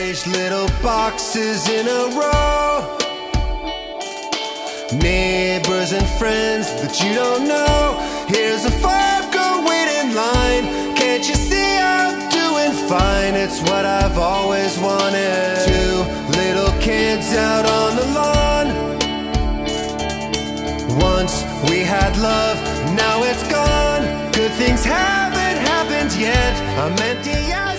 arranged little boxes in a row. Neighbors and friends that you don't know. Here's a 5, go wait in line. Can't you see I'm doing fine? It's what I've always wanted. 2 little kids out on the lawn. Once we had love, now it's gone. Good things haven't happened yet. I'm empty as